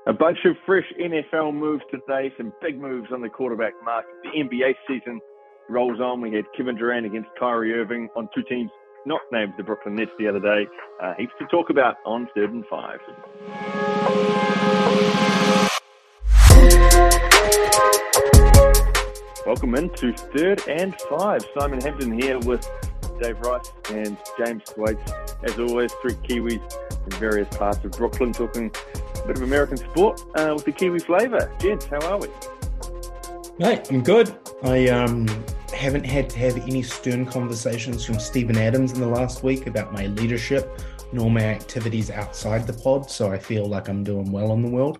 A bunch of fresh NFL moves today, some big moves on the quarterback market. The NBA season rolls on. We had Kevin Durant against Kyrie Irving on two teams not named the Brooklyn Nets the other day. Heaps to talk about on 3rd and 5. Welcome into 3rd and 5. Simon Hampton here with Dave Rice and James Thwaites. As always, three Kiwis in various parts of Brooklyn talking a bit of American sport with the Kiwi flavour. Gents, how are we? Mate, I'm good. I haven't had to have any stern conversations from Stephen Adams in the last week about my leadership nor my activities outside the pod, so I feel like I'm doing well in the world.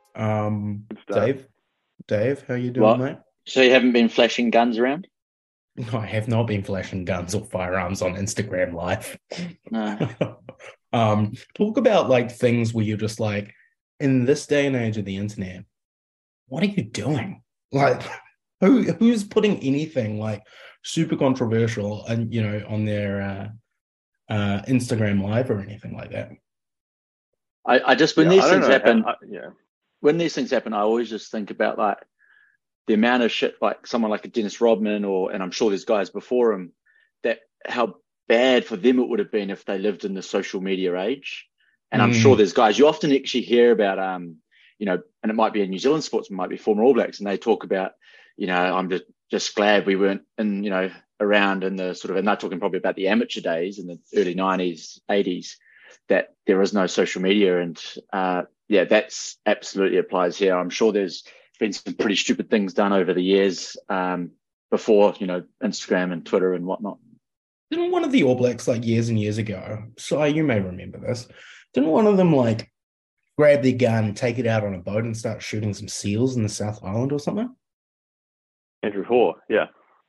Dave, how you doing, mate? So you haven't been flashing guns around? No, I have not been flashing guns or firearms on Instagram Live. No. Talk about like things where you're just like, in this day and age of the internet, what are you doing? Like, who's putting anything like super controversial and on their Instagram Live or anything like that? I just when these things happen, when these things happen, I always just think about like the amount of shit like someone like a Dennis Rodman and I'm sure there's guys before him that how bad for them it would have been if they lived in the social media age. And I'm sure there's guys you often actually hear about, and it might be in New Zealand sports, it might be former All Blacks, and they talk about, I'm just glad we weren't around in the sort of, and they're talking probably about the amateur days in the early 90s, 80s, that there is no social media. And that's absolutely applies here. I'm sure there's been some pretty stupid things done over the years before, Instagram and Twitter and whatnot. Didn't one of the All Blacks like years and years ago, so you may remember this, didn't one of them like grab their gun, take it out on a boat and start shooting some seals in the South Island or something? Andrew Hoare, yeah.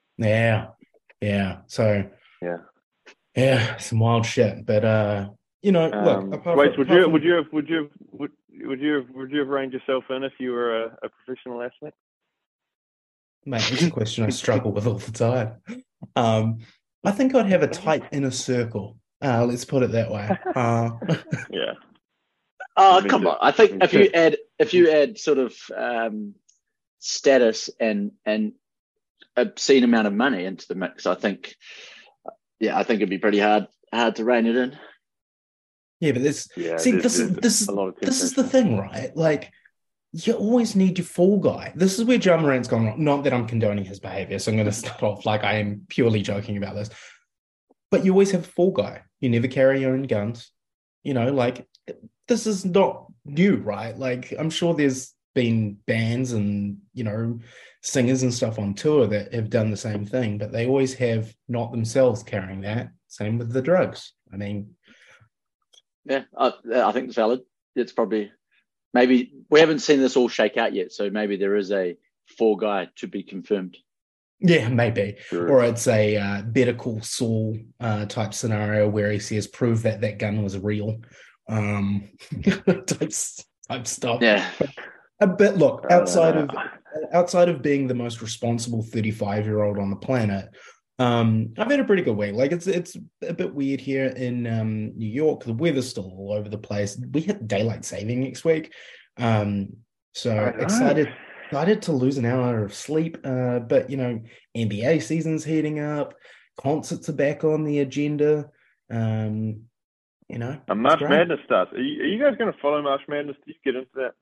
So some wild shit. But look, would you have reined yourself in if you were a professional athlete? Mate, it's a question I struggle with all the time. I think I'd have a tight inner circle. Let's put it that way. Yeah. Oh, come on! I think if you add sort of status and obscene amount of money into the mix, I think it'd be pretty hard to rein it in. Yeah, but this is the thing, right? Like, you always need your fall guy. This is where Ja Morant's gone wrong. Not that I'm condoning his behavior, so I'm going to start off like I am purely joking about this. But you always have a fall guy. You never carry your own guns. This is not new, right? Like, I'm sure there's been bands and, singers and stuff on tour that have done the same thing, but they always have not themselves carrying that. Same with the drugs. I mean... Yeah, I think it's valid. It's probably... Maybe we haven't seen this all shake out yet, so maybe there is a fall guy to be confirmed. Yeah, maybe. Sure. Or it's a Better Call Saul type scenario where he says, prove that gun was real. Type stuff. Yeah. But look, outside of being the most responsible 35-year-old on the planet, I've had a pretty good week. Like it's a bit weird here in New York. The weather's still all over the place. We hit daylight saving next week. So excited to lose an hour of sleep. But NBA season's heating up. Concerts are back on the agenda. And March Madness starts. Are you guys going to follow March Madness? Do you get into that?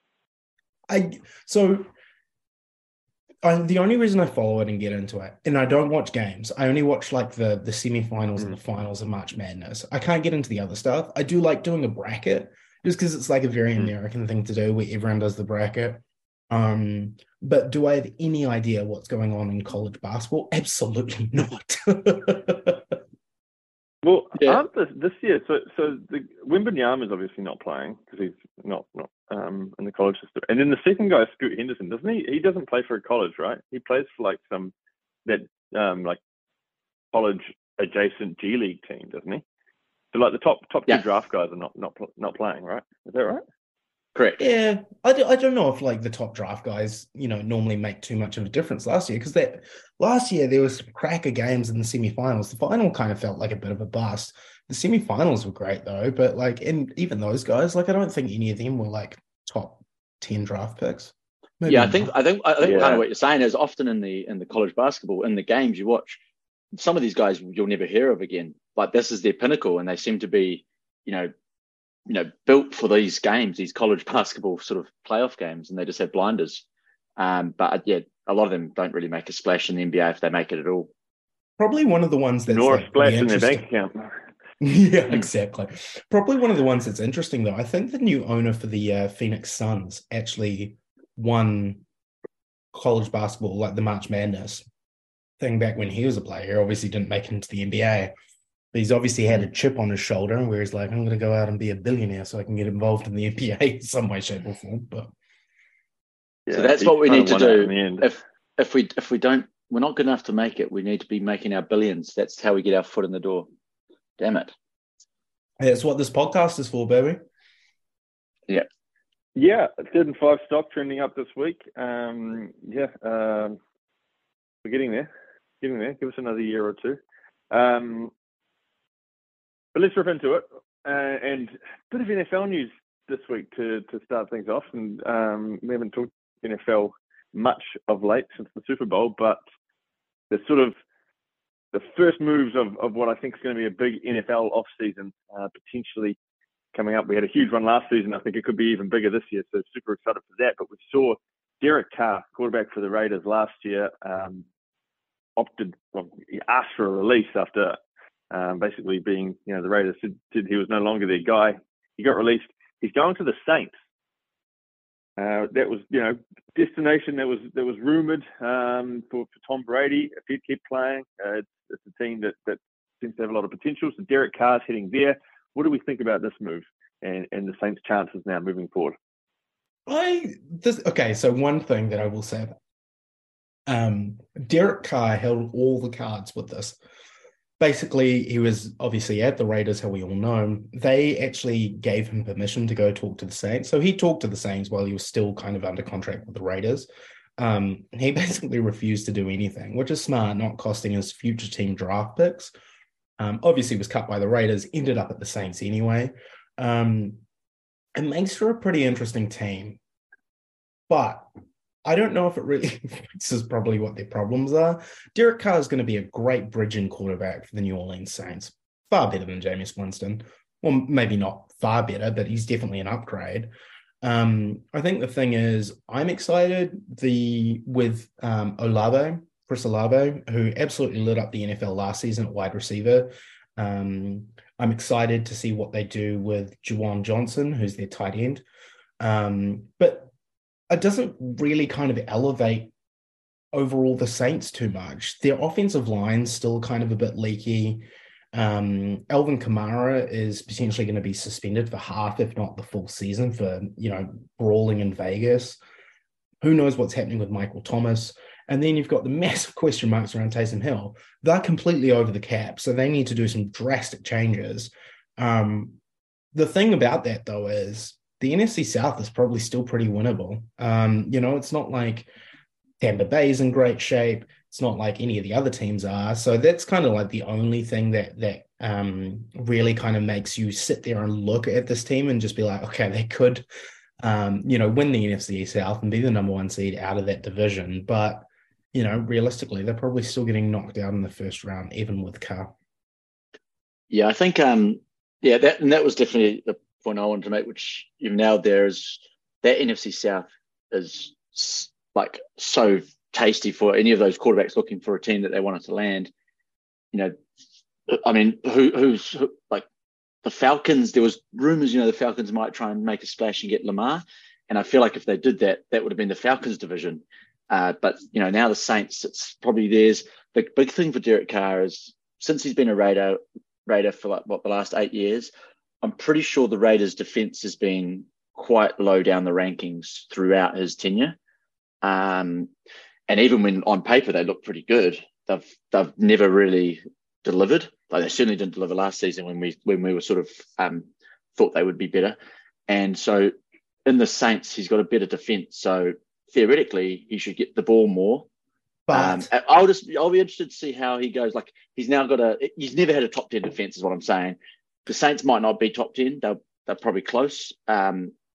The only reason I follow it and get into it, and I don't watch games, I only watch like the semifinals and the finals of March Madness. I can't get into the other stuff. I do like doing a bracket just because it's like a very American thing to do where everyone does the bracket. But do I have any idea what's going on in college basketball? Absolutely not. Well, aren't this year? So the Wembanyama is obviously not playing because he's not in the college system. And then the second guy is Scoot Henderson, doesn't he? He doesn't play for a college, right? He plays for like like college adjacent G League team, doesn't he? So like the top two draft guys are not playing, right? Is that right? Correct. Yeah, I don't know if like the top draft guys, normally make too much of a difference last year because last year there was some cracker games in the semifinals. The final kind of felt like a bit of a bust. The semifinals were great though, but like, and even those guys, like, I don't think any of them were like top 10 draft picks. Maybe I think kind of what you're saying is often in the college basketball, in the games you watch, some of these guys you'll never hear of again. Like this is their pinnacle, and they seem to be, built for these games, these college basketball sort of playoff games, and they just have blinders. But yeah, a lot of them don't really make a splash in the NBA if they make it at all. Probably one of the ones that's nor a splash in their bank account. Yeah, exactly. Probably one of the ones that's interesting though. I think the new owner for the Phoenix Suns actually won college basketball, like the March Madness thing back when he was a player. He obviously didn't make it into the NBA, but he's obviously had a chip on his shoulder where he's like, I'm going to go out and be a billionaire so I can get involved in the NBA in some way, shape, or form. But yeah, so that's what we need to do. If we don't, we're not good enough to make it. We need to be making our billions. That's how we get our foot in the door. Damn it. That's what this podcast is for, baby. Yeah. Yeah, 305 stock trending up this week. We're getting there. Give us another year or two. But let's rip into it. And a bit of NFL news this week to start things off. And we haven't talked NFL much of late since the Super Bowl, but the sort of the first moves of what I think is going to be a big NFL offseason potentially coming up. We had a huge run last season. I think it could be even bigger this year, so super excited for that. But we saw Derek Carr, quarterback for the Raiders last year, he asked for a release after basically being, the Raiders said he was no longer their guy. He got released. He's going to the Saints. That was, destination that was rumored for Tom Brady if he'd keep playing. It's a team that seems to have a lot of potential. So Derek Carr's heading there. What do we think about this move and the Saints' chances now moving forward? So one thing that I will say about Derek Carr held all the cards with this. Basically, he was obviously at the Raiders, how we all know. They actually gave him permission to go talk to the Saints. So he talked to the Saints while he was still kind of under contract with the Raiders. He basically refused to do anything, which is smart, not costing his future team draft picks. Obviously was cut by the Raiders, ended up at the Saints anyway. It makes for a pretty interesting team. But I don't know if it really fixes probably what their problems are. Derek Carr is going to be a great bridging quarterback for the New Orleans Saints. Far better than Jameis Winston. Well, maybe not far better, but he's definitely an upgrade. I think the thing is, I'm excited with Chris Olave, who absolutely lit up the NFL last season at wide receiver. I'm excited to see what they do with Juwan Johnson, who's their tight end. But it doesn't really kind of elevate overall the Saints too much. Their offensive line's still kind of a bit leaky. Alvin Kamara is potentially going to be suspended for half, if not the full season for, brawling in Vegas. Who knows what's happening with Michael Thomas? And then you've got the massive question marks around Taysom Hill. They're completely over the cap, so they need to do some drastic changes. The thing about that, though, is the NFC South is probably still pretty winnable. It's not like Tampa Bay's in great shape. It's not like any of the other teams are. So that's kind of like the only thing that really kind of makes you sit there and look at this team and just be like, okay, they could, win the NFC South and be the number one seed out of that division. But, realistically, they're probably still getting knocked out in the first round, even with Carr. Yeah, I think, that was definitely the point I wanted to make, which you've nailed there, is that NFC South is like so tasty for any of those quarterbacks looking for a team that they wanted to land. Who's like the Falcons? There was rumors, the Falcons might try and make a splash and get Lamar, and I feel like if they did that, that would have been the Falcons division. But now the Saints, it's probably theirs. The big thing for Derek Carr is, since he's been a Raider for the last 8 years, I'm pretty sure the Raiders' defense has been quite low down the rankings throughout his tenure. And even when on paper they look pretty good, they've never really delivered. Like, they certainly didn't deliver last season when we were sort of thought they would be better. And so in the Saints, he's got a better defense. So theoretically, he should get the ball more. But I'll be interested to see how he goes. Like, he's never had a top 10 defense, is what I'm saying. The Saints might not be top 10. They're probably close.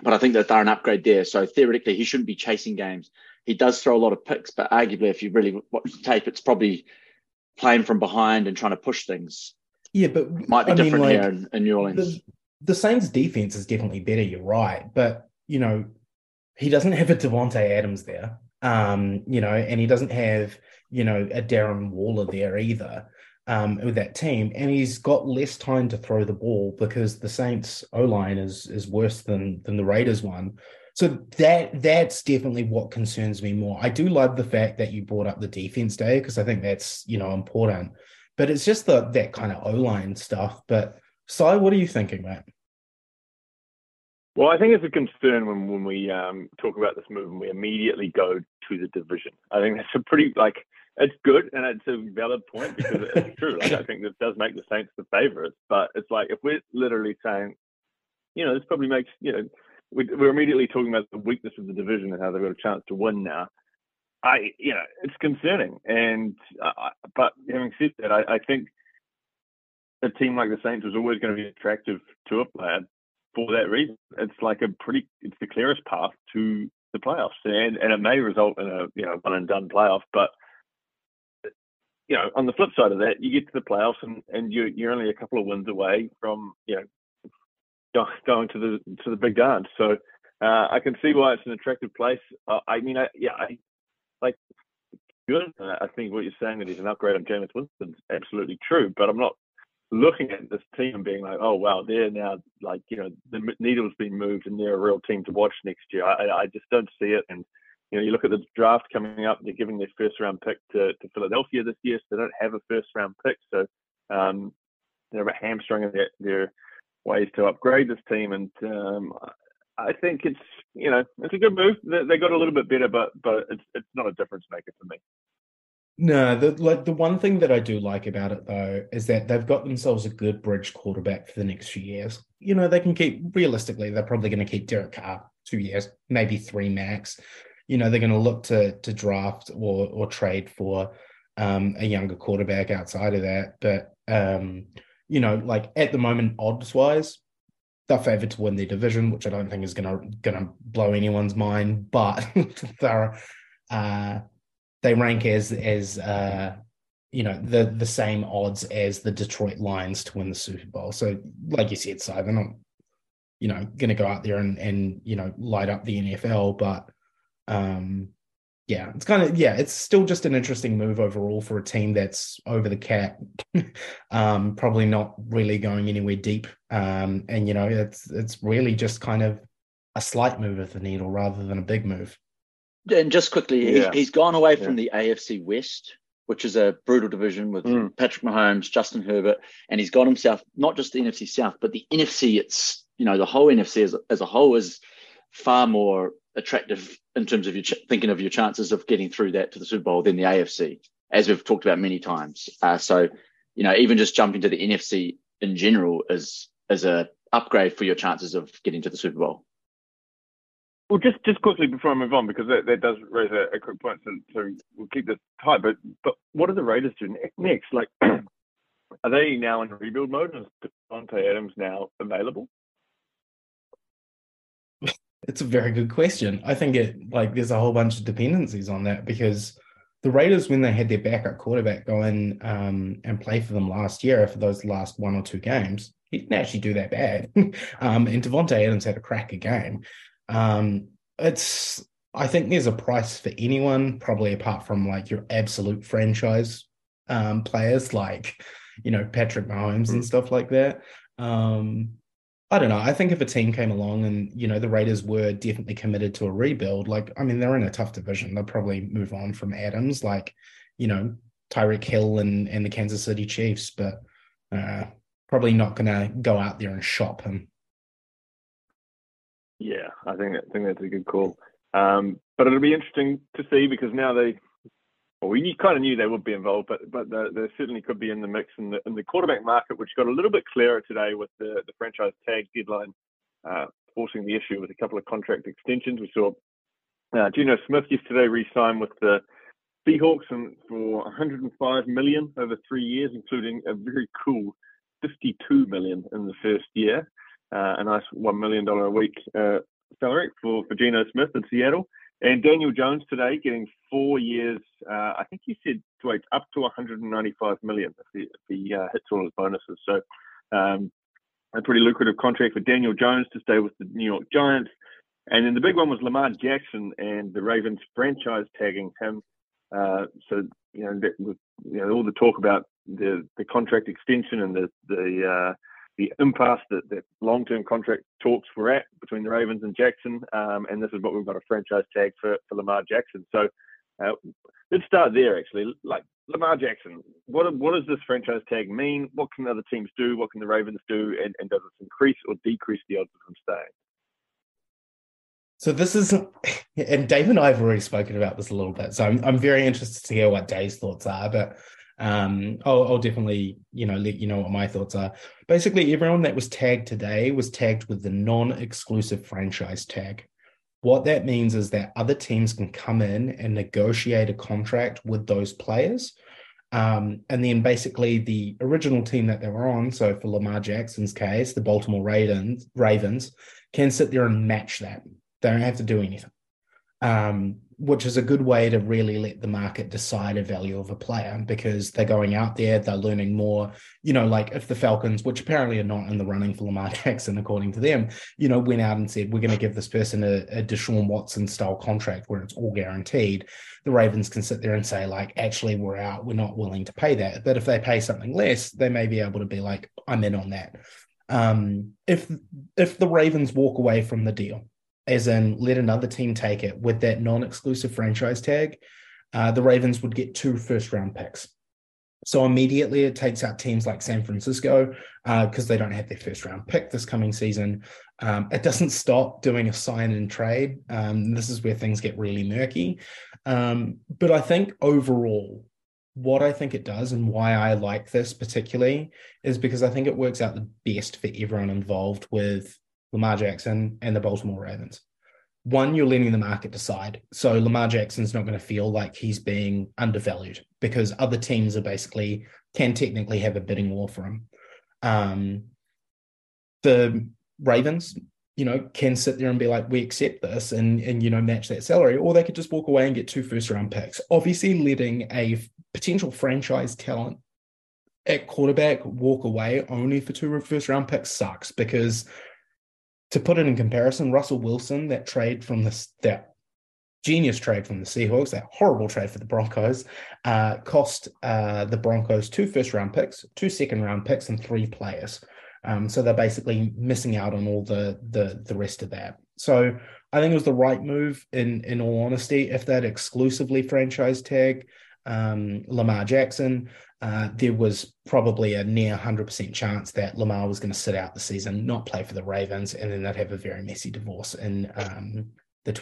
But I think that they're an upgrade there. So theoretically, he shouldn't be chasing games. He does throw a lot of picks, but arguably, if you really watch the tape, it's probably playing from behind and trying to push things. Yeah, but might be different here in New Orleans. The Saints' defense is definitely better. You're right, but he doesn't have a Davante Adams there, and he doesn't have a Darren Waller there either. With that team, and he's got less time to throw the ball because the Saints O-line is worse than the Raiders one. So that's definitely what concerns me more. I do love the fact that you brought up the defense, day, because I think that's important. But it's just that kind of O-line stuff. But Si, what are you thinking, Matt? Well, I think it's a concern when we talk about this move and we immediately go to the division. I think that's a pretty it's good and it's a valid point because it's true. I think this does make the Saints the favorites, but it's if we're literally saying, this probably makes, we're immediately talking about the weakness of the division and how they've got a chance to win now. It's concerning. And, but having said that, I think a team like the Saints was always going to be attractive to a player for that reason. It's it's the clearest path to the playoffs, and it may result in a one and done playoff. But on the flip side of that, you get to the playoffs and you're only a couple of wins away from going to the big dance. So I can see why it's an attractive place. Good. I think what you're saying that he's an upgrade on Jameis Winston's absolutely true, but I'm not looking at this team and being like, oh wow, they're now the needle's been moved and they're a real team to watch next year. I just don't see it. And you look at the draft coming up, they're giving their first round pick to Philadelphia this year, so they don't have a first round pick. So they're a bit hamstrung in their ways to upgrade this team. And I think it's a good move. They got a little bit better, but it's not a difference maker for me. No, the one thing that I do like about it though is that they've got themselves a good bridge quarterback for the next few years. They can realistically, they're probably going to keep Derek Carr 2 years, maybe 3 max. They're going to look to draft or trade for a younger quarterback outside of that. But at the moment, odds wise, they're favored to win their division, which I don't think is gonna blow anyone's mind. But they rank as the same odds as the Detroit Lions to win the Super Bowl. So, like you said, Si, they're not going to go out there and light up the NFL, but it's still just an interesting move overall for a team that's over the cap, probably not really going anywhere deep. It's really just kind of a slight move of the needle rather than a big move. And just quickly, he's gone away from the AFC West, which is a brutal division with Patrick Mahomes, Justin Herbert, and he's got himself not just the NFC South, but the NFC. It's the whole NFC as a whole is far more attractive in terms of thinking of your chances of getting through that to the Super Bowl than the AFC, as we've talked about many times. So even just jumping to the NFC in general is a upgrade for your chances of getting to the Super Bowl. Well, just quickly before I move on, because that does raise a quick point, so we'll keep this tight. But what do the Raiders do next? Are they now in rebuild mode? Is Davante Adams now available? It's a very good question. I think there's a whole bunch of dependencies on that because the Raiders, when they had their backup quarterback go in and play for them last year for those last 1 or 2 games, he didn't actually do that bad. And Davante Adams had a cracker game. I think there's a price for anyone, probably apart from your absolute franchise players like Patrick Mahomes and stuff like that. I don't know. I think if a team came along and the Raiders were definitely committed to a rebuild, they're in a tough division. They'll probably move on from Adams, Tyreek Hill and the Kansas City Chiefs, but probably not going to go out there and shop him. Yeah, I think that's a good call. But it'll be interesting to see because now we kind of knew they would be involved, but they certainly could be in the mix in the quarterback market, which got a little bit clearer today with the franchise tag deadline forcing the issue with a couple of contract extensions. We saw Geno Smith yesterday re-signed with the Seahawks for $105 million over 3 years, including a very cool $52 million in the first year. A nice $1 million a week salary for Geno Smith in Seattle. And Daniel Jones today getting 4 years, I think he said up to $195 million if he hits all his bonuses. So a pretty lucrative contract for Daniel Jones to stay with the New York Giants. And then the big one was Lamar Jackson and the Ravens franchise tagging him. So, all the talk about the contract extension and the impasse that long-term contract talks were at between the Ravens and Jackson. And this is what we've got a franchise tag for Lamar Jackson. So let's start there, actually. Like Lamar Jackson, what does this franchise tag mean? What can other teams do? What can the Ravens do? And does it increase or decrease the odds of them staying? So this is, and Dave and I have already spoken about this a little bit. So I'm very interested to hear what Dave's thoughts are, but I'll definitely, let you know what my thoughts are. Basically, everyone that was tagged today was tagged with the non-exclusive franchise tag. What that means is that other teams can come in and negotiate a contract with those players. And then basically the original team that they were on, so for Lamar Jackson's case, the Baltimore Ravens can sit there and match that. They don't have to do anything, which is a good way to really let the market decide a value of a player because they're going out there, they're learning more. Like if the Falcons, which apparently are not in the running for Lamar Jackson, according to them, went out and said, we're going to give this person a Deshaun Watson style contract where it's all guaranteed. The Ravens can sit there and say, like, actually, we're out. We're not willing to pay that. But if they pay something less, they may be able to be like, I'm in on that. If the Ravens walk away from the deal, as in let another team take it with that non-exclusive franchise tag, the Ravens would get 2 first-round picks. So immediately it takes out teams like San Francisco because they don't have their first-round pick this coming season. It doesn't stop doing a sign and trade. This is where things get really murky. But I think overall, what I think it does and why I like this particularly is because I think it works out the best for everyone involved with Lamar Jackson and the Baltimore Ravens. One, you're letting the market decide. So Lamar Jackson's not going to feel like he's being undervalued because other teams are basically can technically have a bidding war for him. The Ravens, can sit there and be like, we accept this and match that salary, or they could just walk away and get 2 first-round picks. Obviously, letting a potential franchise talent at quarterback walk away only for 2 first-round picks sucks because to put it in comparison, Russell Wilson, that genius trade from the Seahawks, that horrible trade for the Broncos, cost the Broncos 2 first-round picks, 2 second-round picks, and 3 players. So they're basically missing out on all the rest of that. So I think it was the right move in all honesty. If they'd exclusively franchise tag Lamar Jackson, there was probably a near 100% chance that Lamar was going to sit out the season, not play for the Ravens, and then they'd have a very messy divorce in the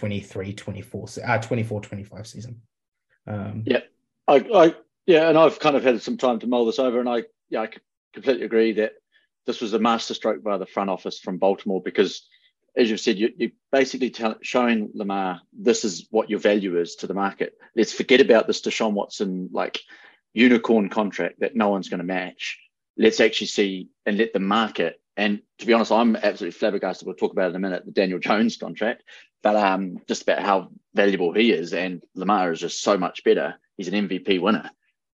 24-25 season. And I've kind of had some time to mull this over, and I completely agree that this was a masterstroke by the front office from Baltimore because, as you've said, you're basically showing Lamar this is what your value is to the market. Let's forget about this Deshaun Watson unicorn contract that no one's going to match. Let's actually see and let the market. And to be honest, I'm absolutely flabbergasted. We'll talk about it in a minute, the Daniel Jones contract, but just about how valuable he is. And Lamar is just so much better. He's an MVP winner.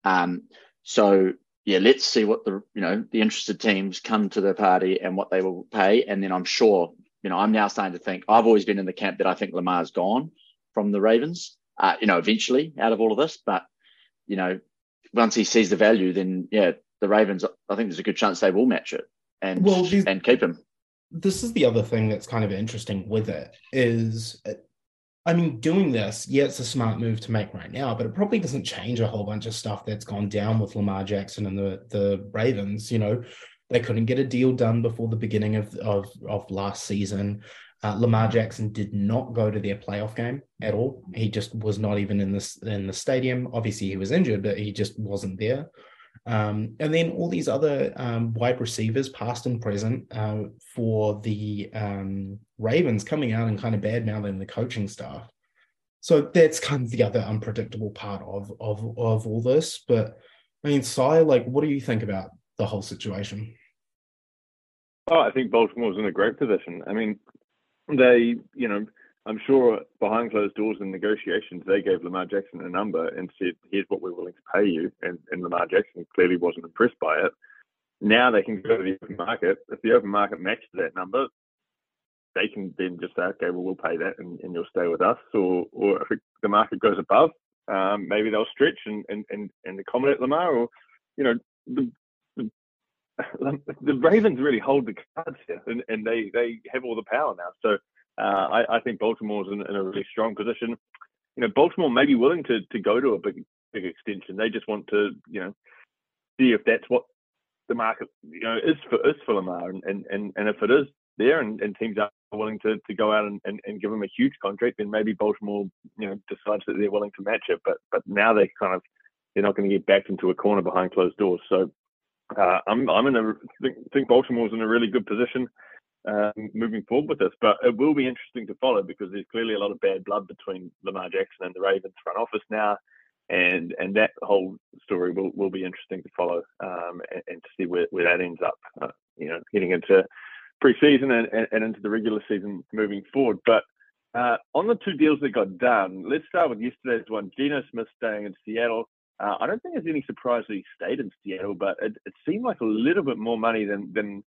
Let's see what the interested teams come to the party and what they will pay. And then I'm sure, I'm now starting to think, I've always been in the camp that I think Lamar's gone from the Ravens, eventually out of all of this. But, once he sees the value, then, the Ravens, I think there's a good chance they will match it and keep him. This is the other thing that's kind of interesting with it is, doing this, it's a smart move to make right now, but it probably doesn't change a whole bunch of stuff that's gone down with Lamar Jackson and the Ravens. They couldn't get a deal done before the beginning of last season. Lamar Jackson did not go to their playoff game at all. He just was not even in the stadium. Obviously, he was injured, but he just wasn't there. And then all these other wide receivers, past and present, for the Ravens coming out and kind of bad-mouthing the coaching staff. So that's kind of the other unpredictable part of all this. But, Sai, what do you think about the whole situation? Oh, I think Baltimore's in a great position. they, I'm sure behind closed doors in negotiations, they gave Lamar Jackson a number and said, here's what we're willing to pay you. And Lamar Jackson clearly wasn't impressed by it. Now they can go to the open market. If the open market matches that number, they can then just say, okay, well, we'll pay that and you'll stay with us. Or if the market goes above, maybe they'll stretch and accommodate Lamar. Or, the Ravens really hold the cards here, and they have all the power now. So I think Baltimore's in a really strong position. Baltimore may be willing to go to a big extension. They just want to, see if that's what the market, is for Lamar. And if it is there and teams are willing to go out and give him a huge contract, then maybe Baltimore, decides that they're willing to match it. But now they're not going to get backed into a corner behind closed doors. So I think Baltimore's in a really good position moving forward with this, but it will be interesting to follow because there's clearly a lot of bad blood between Lamar Jackson and the Ravens front office now, and that whole story will be interesting to follow and to see where that ends up, heading into pre-season and into the regular season moving forward. But on the two deals that got done, let's start with yesterday's one. Geno Smith staying in Seattle. I don't think there's any surprise that he stayed in Seattle, but it seemed like a little bit more money than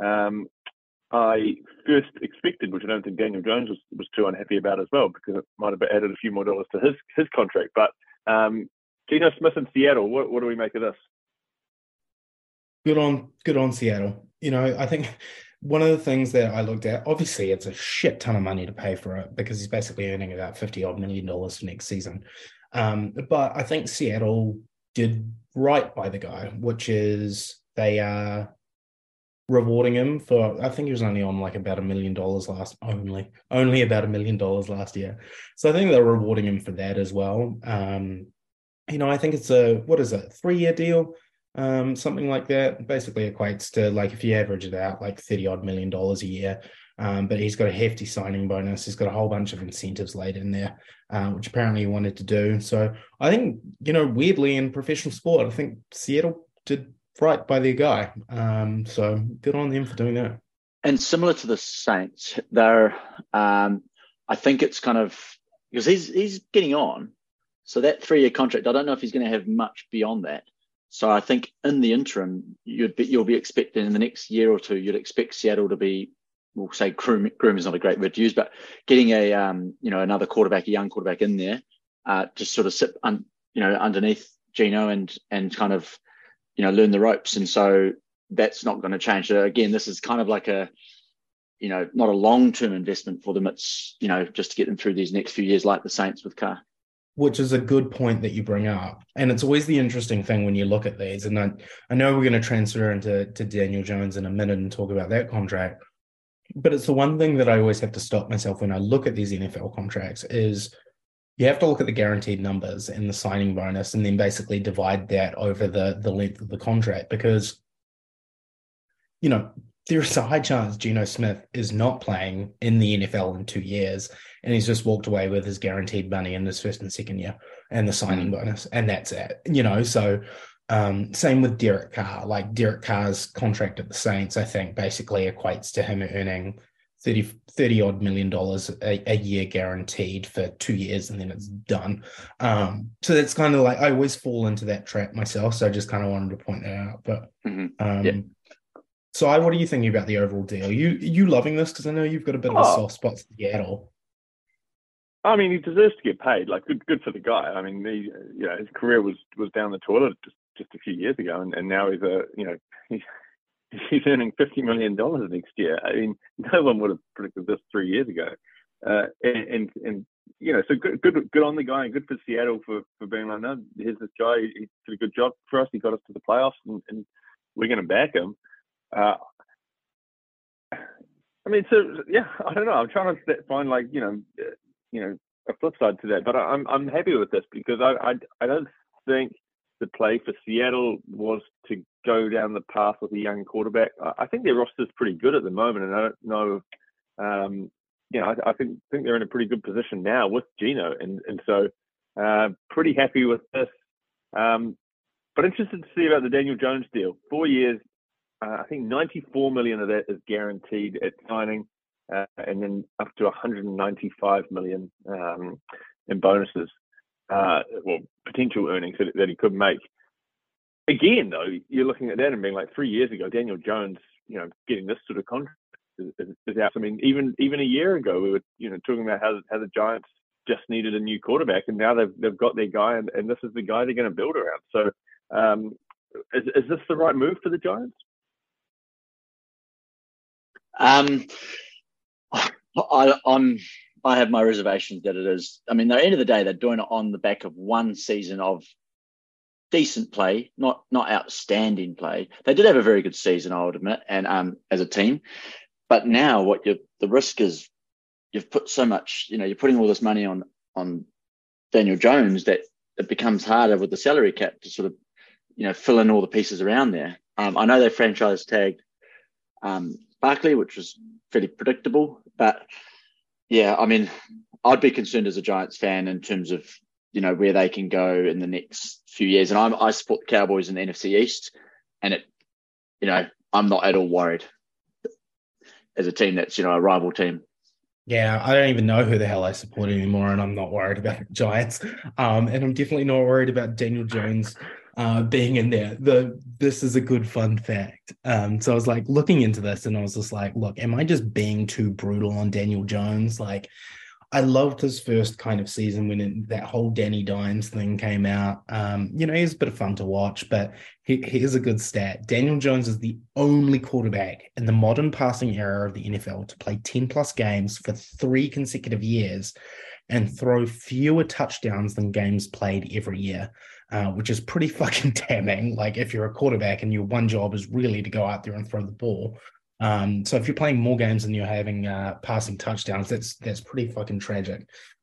I first expected, which I don't think Daniel Jones was too unhappy about as well, because it might have added a few more dollars to his contract. But Geno Smith in Seattle, what do we make of this? Good on Seattle. I think one of the things that I looked at, obviously it's a shit ton of money to pay for it because he's basically earning about $50 million for next season. But I think Seattle did right by the guy, which is they are rewarding him for, I think he was only on like about $1 million only about $1 million last year. So I think they're rewarding him for that as well. I think it's a 3-year deal, something like that. Basically equates to, like, if you average it out, like $30 million a year. But he's got a hefty signing bonus. He's got a whole bunch of incentives laid in there, which apparently he wanted to do. So I think, weirdly in professional sport, I think Seattle did right by their guy. So good on them for doing that. And similar to the Saints, they're, I think it's kind of, because he's getting on. So that 3-year contract, I don't know if he's going to have much beyond that. So I think in the interim, you'll be expecting in the next year or two, you'd expect Seattle to be, we'll say groom is not a great word to use, but getting a another quarterback, a young quarterback in there, just sort of sit underneath Geno and kind of learn the ropes. And so that's not going to change. So again, this is kind of like a not a long-term investment for them. It's just to get them through these next few years, like the Saints with Carr. Which is a good point that you bring up. And it's always the interesting thing when you look at these. And I know we're going to transfer into Daniel Jones in a minute and talk about that contract. But it's the one thing that I always have to stop myself when I look at these NFL contracts is you have to look at the guaranteed numbers and the signing bonus and then basically divide that over the length of the contract, because, there's a high chance Geno Smith is not playing in the NFL in 2 years, and he's just walked away with his guaranteed money in his first and second year and the signing bonus, and that's it. So same with Derek Carr. Like, Derek Carr's contract at the Saints, I think, basically equates to him earning $30 odd million a year guaranteed for 2 years, and then it's done. So that's kind of like, I always fall into that trap myself. So I just kind of wanted to point that out. But So what are you thinking about the overall deal? You loving this? Because I know you've got a bit of a soft spot for Seattle. I mean, he deserves to get paid. Like, good for the guy. I mean, his career was down the toilet just a few years ago, and now he's earning $50 million next year. I mean, no one would have predicted this 3 years ago. So good on the guy, and good for Seattle for being like, no, here's this guy. He did a good job for us. He got us to the playoffs, and we're going to back him. I mean, so yeah, I don't know. I'm trying to find a flip side to that, but I'm happy with this because I don't think the play for Seattle was to go down the path with a young quarterback. I think their roster is pretty good at the moment, and I don't know. I think they're in a pretty good position now with Geno, and so pretty happy with this. But interested to see about the Daniel Jones deal. 4 years. I think $94 million of that is guaranteed at signing. and then up to 195 million in bonuses, potential earnings that he could make. Again, though, you're looking at that and being like, 3 years ago, Daniel Jones, getting this sort of contract is out. I mean, even a year ago, we were, talking about how the Giants just needed a new quarterback, and now they've got their guy, and this is the guy they're going to build around. So, is this the right move for the Giants? I have my reservations that it is. I mean, at the end of the day, they're doing it on the back of one season of decent play, not outstanding play. They did have a very good season, I would admit, and as a team. But now, the risk is, you've put so much, you're putting all this money on Daniel Jones that it becomes harder with the salary cap to sort of, fill in all the pieces around there. I know they franchise tagged Barkley, which was fairly predictable, but yeah, I mean, I'd be concerned as a Giants fan in terms of, where they can go in the next few years. And I support the Cowboys in the NFC East, and I'm not at all worried as a team that's, a rival team. Yeah, I don't even know who the hell I support anymore, and I'm not worried about the Giants. And I'm definitely not worried about Daniel Jones being in there. This is a good fun fact. So I was like looking into this, and I was just like, look, am I just being too brutal on Daniel Jones? Like, I loved his first kind of season when that whole Danny Dimes thing came out. He was a bit of fun to watch, but here's a good stat. Daniel Jones is the only quarterback in the modern passing era of the NFL to play 10-plus games for 3 consecutive years and throw fewer touchdowns than games played every year, which is pretty fucking damning. Like, if you're a quarterback and your one job is really to go out there and throw the ball. So if you're playing more games than you're having passing touchdowns, that's pretty fucking tragic.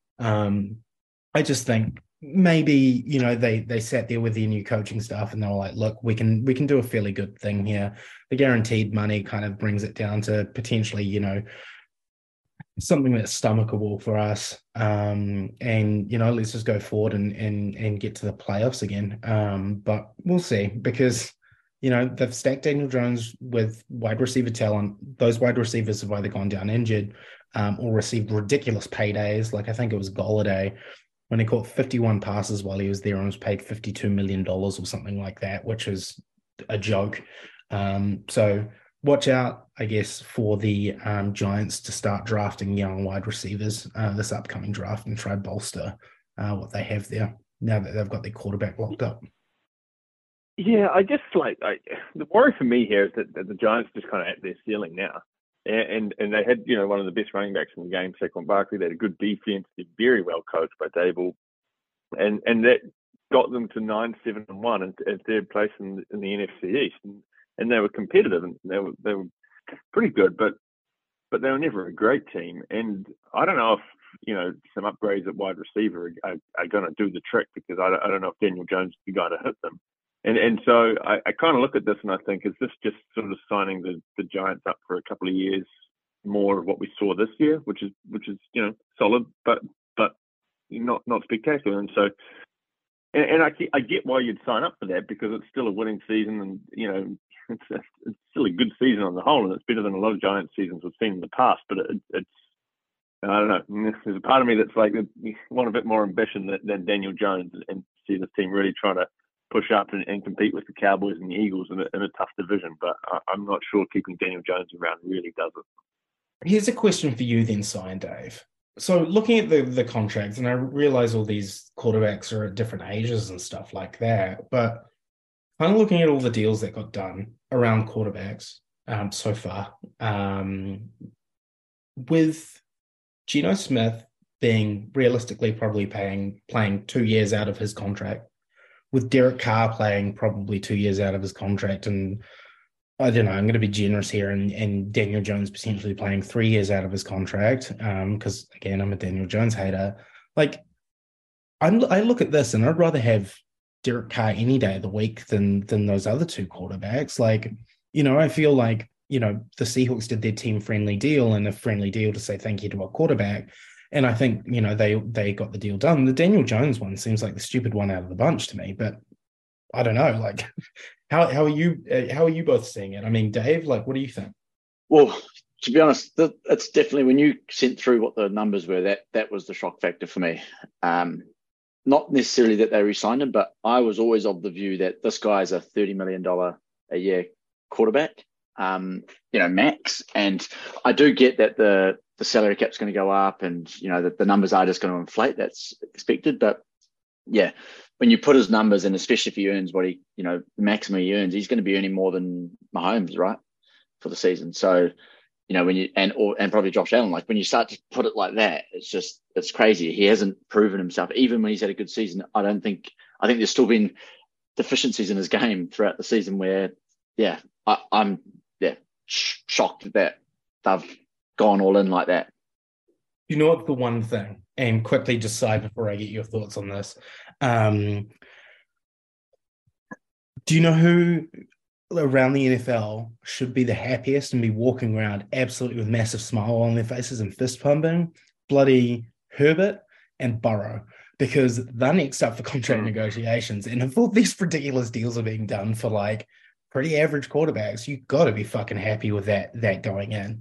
I just think maybe, they sat there with their new coaching staff and they were like, look, we can do a fairly good thing here. The guaranteed money kind of brings it down to potentially, something that's stomachable for us. And, let's just go forward and get to the playoffs again. But we'll see, because they've stacked Daniel Jones with wide receiver talent. Those wide receivers have either gone down injured or received ridiculous paydays. Like, I think it was Golladay when he caught 51 passes while he was there and was paid $52 million or something like that, which is a joke. So watch out, I guess, for the Giants to start drafting young wide receivers this upcoming draft and try bolster what they have there now that they've got their quarterback locked up. Yeah, I guess the worry for me here is that the Giants just kind of at their ceiling now, and they had one of the best running backs in the game, Saquon Barkley. They had a good defense. They're very well coached by Dable, and that got them to 9-7-1 and third place in the NFC East, and they were competitive and they were pretty good, but they were never a great team. And I don't know if some upgrades at wide receiver are going to do the trick, because I don't know if Daniel Jones is the guy to hit them. And so I kind of look at this and I think, is this just sort of signing the Giants up for a couple of years more of what we saw this year, which is solid, but not spectacular. And so, and I get why you'd sign up for that, because it's still a winning season, and it's still a good season on the whole, and it's better than a lot of Giants seasons we've seen in the past. But it's I don't know. There's a part of me that's like, you want a bit more ambition than Daniel Jones, and see this team really trying to push up and compete with the Cowboys and the Eagles in a tough division. But I'm not sure keeping Daniel Jones around really does it. Here's a question for you then, Si and Dave. So looking at the contracts, and I realize all these quarterbacks are at different ages and stuff like that, but kind of looking at all the deals that got done around quarterbacks so far, with Geno Smith being realistically probably playing 2 years out of his contract, with Derek Carr playing probably 2 years out of his contract, and I don't know, I'm going to be generous here, and Daniel Jones potentially playing 3 years out of his contract, because, again, I'm a Daniel Jones hater. Like, I look at this, and I'd rather have Derek Carr any day of the week than those other two quarterbacks. Like, I feel like, the Seahawks did their team-friendly deal, and a friendly deal to say thank you to our quarterback. And I think, they got the deal done. The Daniel Jones one seems like the stupid one out of the bunch to me, but I don't know. Like, how are you both seeing it? I mean, Dave, like, what do you think? Well, to be honest, it's definitely, when you sent through what the numbers were, that was the shock factor for me. Not necessarily that they re-signed him, but I was always of the view that this guy is a $30 million a year quarterback, max. And I do get that the salary cap's going to go up, and that the numbers are just going to inflate. That's expected. But yeah, when you put his numbers, and especially if he earns what the maximum he earns, he's going to be earning more than Mahomes, right, for the season. So, when you and probably Josh Allen, like when you start to put it like that, it's crazy. He hasn't proven himself, even when he's had a good season. I think there's still been deficiencies in his game throughout the season where, I'm shocked that they've gone all in like that. You know what, the one thing, and quickly decide before I get your thoughts on this. Do you know who around the NFL should be the happiest and be walking around absolutely with massive smile on their faces and fist pumping? Bloody Herbert and Burrow, because they're next up for contract negotiations. And if all these ridiculous deals are being done for like pretty average quarterbacks, you've got to be fucking happy with that going in.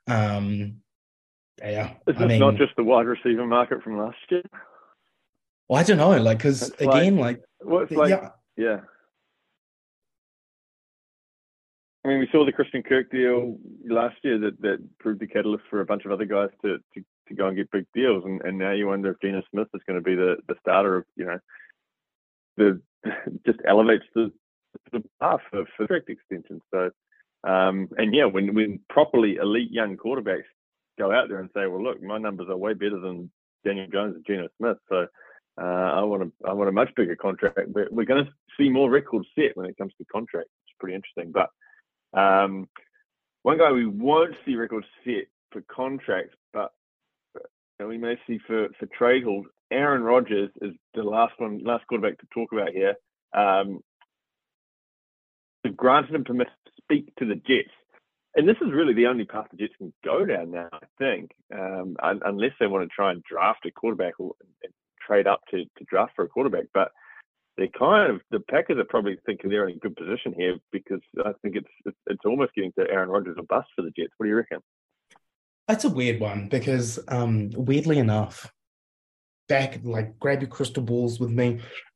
Yeah, is this not just the wide receiver market from last year? Well, I don't know, like, because again, yeah. I mean, we saw the Christian Kirk deal last year that proved the catalyst for a bunch of other guys to go and get big deals, and now you wonder if Geno Smith is going to be the starter of just elevates the path for contract extension. So, when properly elite young quarterbacks go out there and say, well, look, my numbers are way better than Daniel Jones and Geno Smith, so I want a much bigger contract. We're going to see more records set when it comes to contracts. It's pretty interesting. But one guy we won't see records set for contracts, but we may see for trade hold. Aaron Rodgers is the last quarterback to talk about here. They've granted him permission to speak to the Jets. And this is really the only path the Jets can go down now, I think, unless they want to try and draft a quarterback and trade up to draft for a quarterback. But the Packers are probably thinking they're in a good position here, because I think it's almost getting to Aaron Rodgers or bust for the Jets. What do you reckon? That's a weird one, because weirdly enough, grab your crystal balls with me.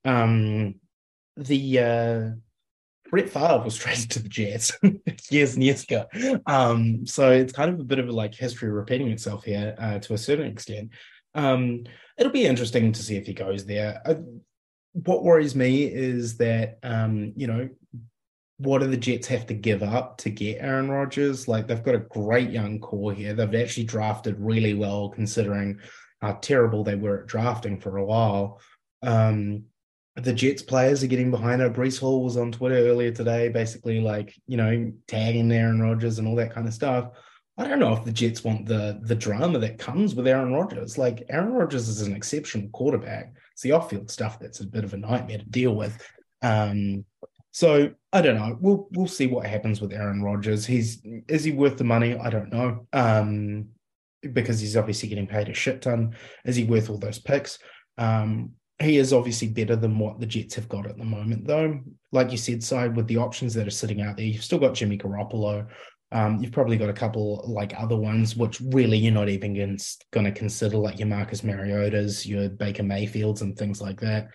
Brett Favre was traded to the Jets years and years ago. So it's kind of a bit of history repeating itself here to a certain extent. It'll be interesting to see if he goes there. What worries me is that, what do the Jets have to give up to get Aaron Rodgers? Like, they've got a great young core here. They've actually drafted really well, considering how terrible they were at drafting for a while. The Jets players are getting behind it. Breece Hall was on Twitter earlier today, basically tagging Aaron Rodgers and all that kind of stuff. I don't know if the Jets want the drama that comes with Aaron Rodgers. Like, Aaron Rodgers is an exceptional quarterback. It's the off-field stuff that's a bit of a nightmare to deal with. So I don't know. We'll see what happens with Aaron Rodgers. Is he worth the money? I don't know. Because he's obviously getting paid a shit ton. Is he worth all those picks? He is obviously better than what the Jets have got at the moment, though. Like you said, side with the options that are sitting out there, you've still got Jimmy Garoppolo. You've probably got a couple other ones, which really you're not even going to consider, like your Marcus Mariotas, your Baker Mayfields, and things like that.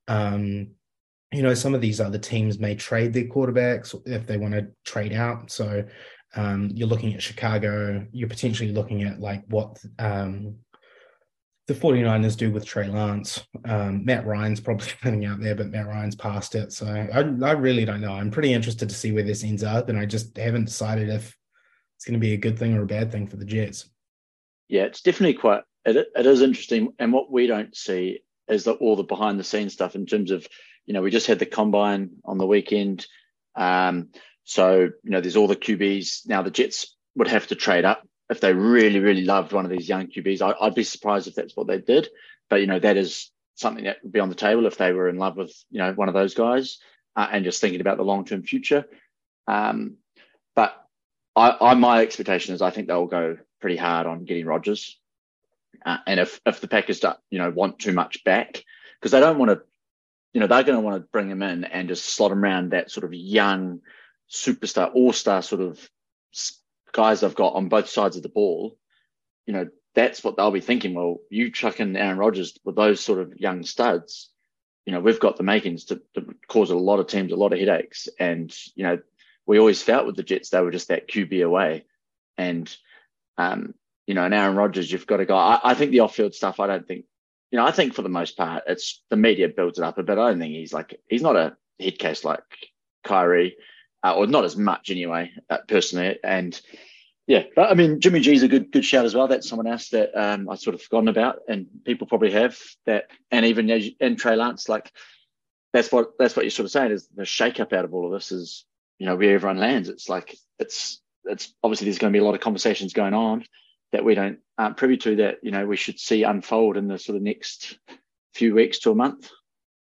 Some of these other teams may trade their quarterbacks if they want to trade out. So you're looking at Chicago. You're potentially looking at what the 49ers do with Trey Lance. Matt Ryan's probably sitting out there, but Matt Ryan's past it. So I really don't know. I'm pretty interested to see where this ends up, and I just haven't decided if it's going to be a good thing or a bad thing for the Jets. Yeah, it's definitely it is interesting. And what we don't see is all the behind the scenes stuff in terms of, we just had the combine on the weekend. So, there's all the QBs. Now the Jets would have to trade up if they really, really loved one of these young QBs. I'd be surprised if that's what they did. But, that is something that would be on the table if they were in love with, one of those guys and just thinking about the long-term future. But my expectation is I think they'll go pretty hard on getting Rodgers. And if the Packers want too much back, because they don't want to, they're going to want to bring him in and just slot him around that sort of young superstar, all-star sort of guys I've got on both sides of the ball, that's what they'll be thinking. Well, you chuck in Aaron Rodgers with those sort of young studs, we've got the makings to cause a lot of teams a lot of headaches. And, we always felt with the Jets, they were just that QB away. And, and Aaron Rodgers, you've got to go. I think the off-field stuff, I don't think, I think for the most part, it's the media builds it up a bit. I don't think he's not a head case like Kyrie, or not as much anyway, personally. And yeah, but I mean, Jimmy G's a good shout as well. That's someone else that I sort of forgotten about, and people probably have that. And even and Trey Lance, like that's what you're sort of saying is the shake-up out of all of this is, where everyone lands. It's like it's obviously there's going to be a lot of conversations going on that we aren't privy to that, we should see unfold in the sort of next few weeks to a month.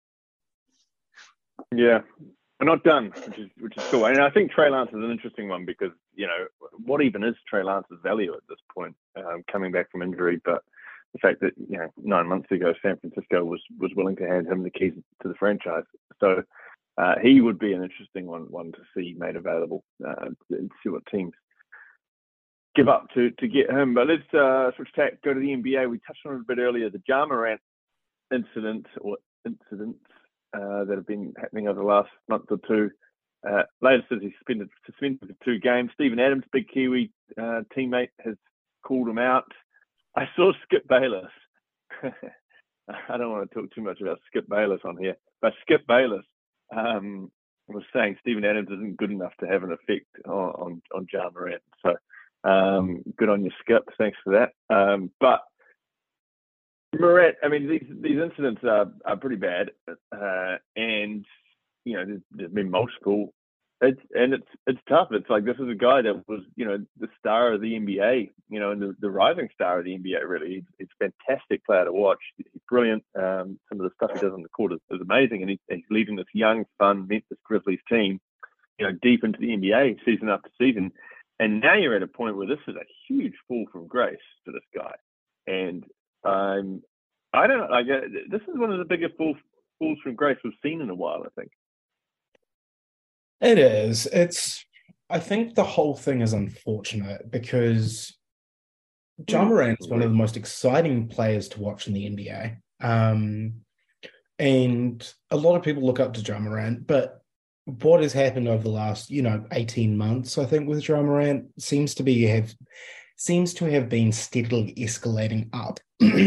Yeah, we're not done, which is cool. And I think Trey Lance is an interesting one because, what even is Trey Lance's value at this point, coming back from injury? But the fact that, 9 months ago, San Francisco was willing to hand him the keys to the franchise. So he would be an interesting one to see made available, and see what teams give up to get him. But let's switch tack, go to the NBA. We touched on it a bit earlier, the Ja Morant incidents that have been happening over the last month or two. Latest is he's suspended for 2 games. Steven Adams, big Kiwi teammate, has called him out. I saw Skip Bayless. I don't want to talk too much about Skip Bayless on here, but Skip Bayless was saying Steven Adams isn't good enough to have an effect on Ja Morant. So good on you, Skip. Thanks for that. But Morant, I mean, these incidents are pretty bad, and there's been multiple. It's tough. It's like this is a guy that was the star of the NBA, and the rising star of the NBA. Really, he's a fantastic player to watch. He's brilliant. Some of the stuff he does on the court is amazing, and he's leading this young, fun Memphis Grizzlies team, deep into the NBA season after season. And now you're at a point where this is a huge fall from grace for this guy, and I don't know. Like this is one of the biggest falls from grace we've seen in a while, I think. It is. I think the whole thing is unfortunate because Ja Morant is one of the most exciting players to watch in the NBA. And a lot of people look up to Ja Morant, but what has happened over the last, 18 months, I think, with Ja Morant seems to have been steadily escalating up.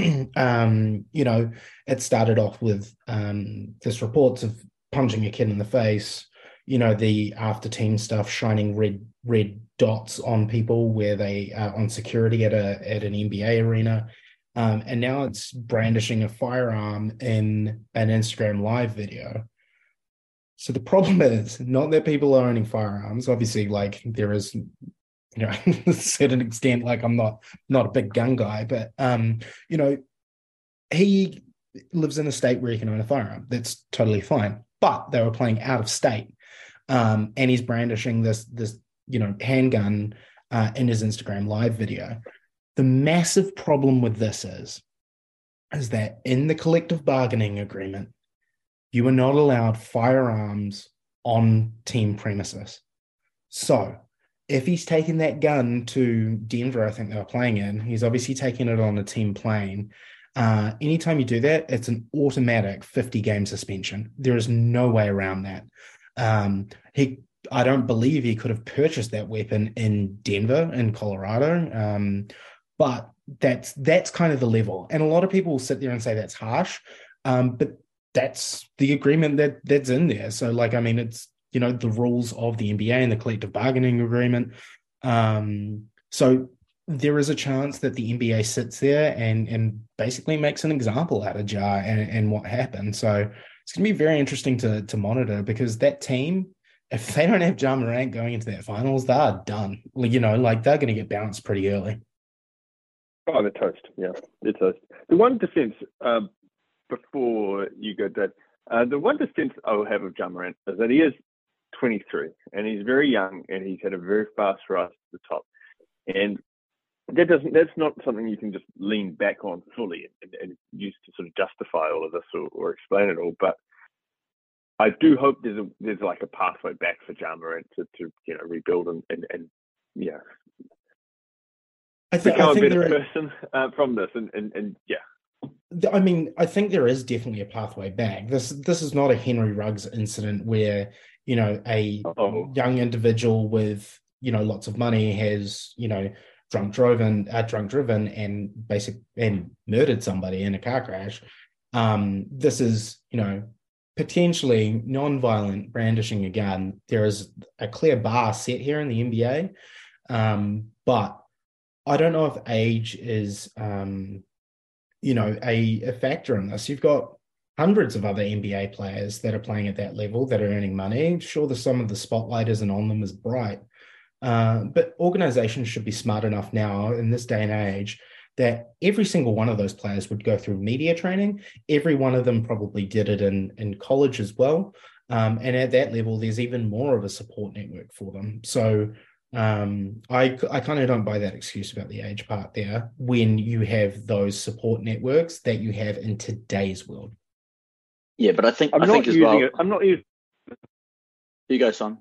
It started off with this reports of punching a kid in the face, the after team stuff, shining red dots on people where they are on security at an NBA arena. And now it's brandishing a firearm in an Instagram live video. So the problem is not that people are owning firearms. Obviously, like there is, to a certain extent, like I'm not a big gun guy, but he lives in a state where he can own a firearm. That's totally fine. But they were playing out of state, and he's brandishing this handgun in his Instagram live video. The massive problem with this is that in the collective bargaining agreement, you are not allowed firearms on team premises. So if he's taking that gun to Denver, I think they were playing in, he's obviously taking it on a team plane. Anytime you do that, it's an automatic 50-game suspension. There is no way around that. I don't believe he could have purchased that weapon in Denver, in Colorado. But that's kind of the level. And a lot of people will sit there and say that's harsh. But that's the agreement that's in there. So, it's, the rules of the NBA and the collective bargaining agreement. So there is a chance that the NBA sits there and basically makes an example out of Ja and what happened. So it's going to be very interesting to monitor because that team, if they don't have Ja Morant going into that finals, they're done. They're going to get bounced pretty early. Oh, they're toast. Yeah, they're toast. The one defense, before you go, Dad, the one defense I'll have of Ja Morant is that he is 23 and he's very young and he's had a very fast rise to the top. And that's not something you can just lean back on fully and use to sort of justify all of this or explain it all. But I do hope there's like a pathway back for Ja Morant to rebuild and become a better person from this, and yeah. I mean, I think there is definitely a pathway back. This is not a Henry Ruggs incident where, you know, a young individual with, you know, lots of money has, you know, drunk driven and murdered somebody in a car crash. This is, you know, potentially non-violent brandishing a gun. There is a clear bar set here in the NBA, but I don't know if age is, you know, a factor in this. You've got hundreds of other NBA players that are playing at that level that are earning money. Sure, the some of the spotlight isn't on them as bright, but organizations should be smart enough now in this day and age that every single one of those players would go through media training. Every one of them probably did it in college as well. And at that level, there's even more of a support network for them. So I kind of don't buy that excuse about the age part there when you have those support networks that you have in today's world. Yeah, but I think I'm not using. You go, son.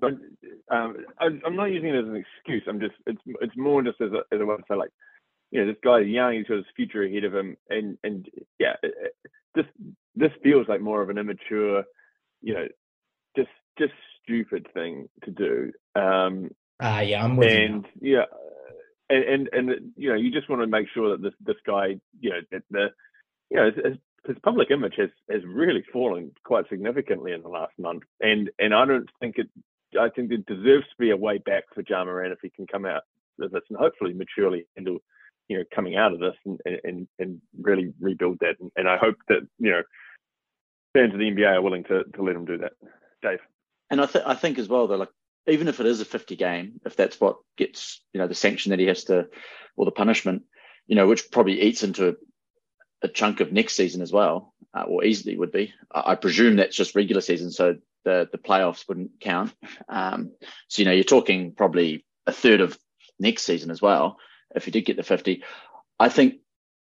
I'm not using it as an excuse. It's more just as a way to say, like, you know, this guy's young, he's got his future ahead of him, and yeah, this feels like more of an immature, you know, just stupid thing to do. Yeah, I'm with you. Yeah, and you know, you just want to make sure that this guy, you know, his public image has really fallen quite significantly in the last month, and I don't think it. I think it deserves to be a way back for Ja Morant if he can come out of this and hopefully maturely handle, you know, coming out of this and really rebuild that. And I hope that, you know, fans of the NBA are willing to let him do that. Dave. And I think as well, though, like, even if it is a 50 game, if that's what gets, you know, the sanction that he has to, or the punishment, you know, which probably eats into a chunk of next season as well, or easily would be. I presume that's just regular season, so the playoffs wouldn't count. So, you know, you're talking probably a third of next season as well, if he did get the 50. I think